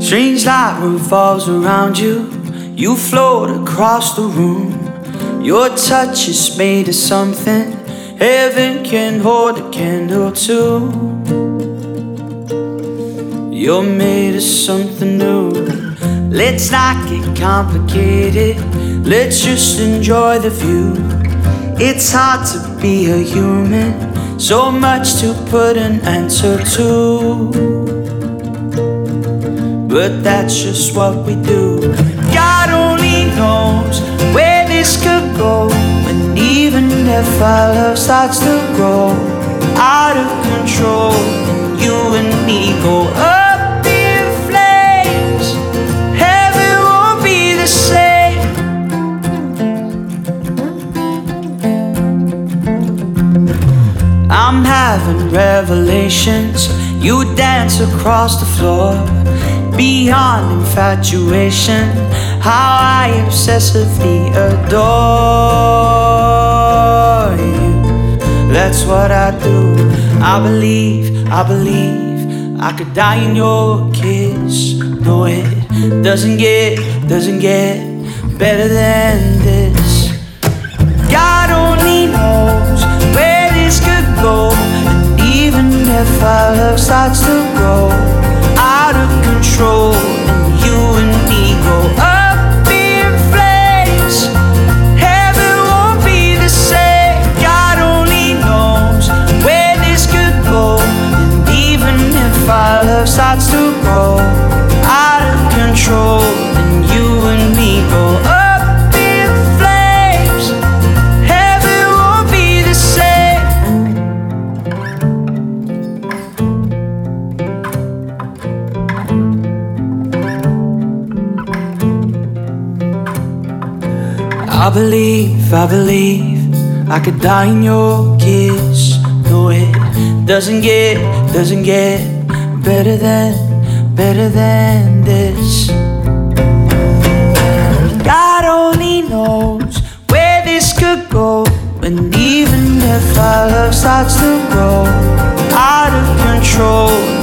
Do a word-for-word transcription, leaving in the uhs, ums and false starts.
Strange light revolves around you. You float across the room. Your touch is made of something heaven can hold a candle to. You're made of something new. Let's not get complicated. Let's just enjoy the view. It's hard to be a human, so much to put an answer to. But that's just what we do. God only knows where this could go. And even if our love starts to grow out of control, and you and me go up in flames, heaven won't be the same. I'm having revelations. You dance across the floor. Beyond infatuation, how I obsessively adore you. That's what I do. I believe, I believe I could die in your kiss. No, it doesn't get, doesn't get better than this. God only knows where this could go. And even if our love starts to grow out of control, and you and me go up in flames, heaven won't be the same. God only knows where this could go. And even if our love starts to grow out of control, and you and me go up in flames, heaven won't be the same. I believe, I believe I could die in your kiss. No, it doesn't get, doesn't get better than, better than this. God only knows where this could go. And even if our love starts to grow out of control,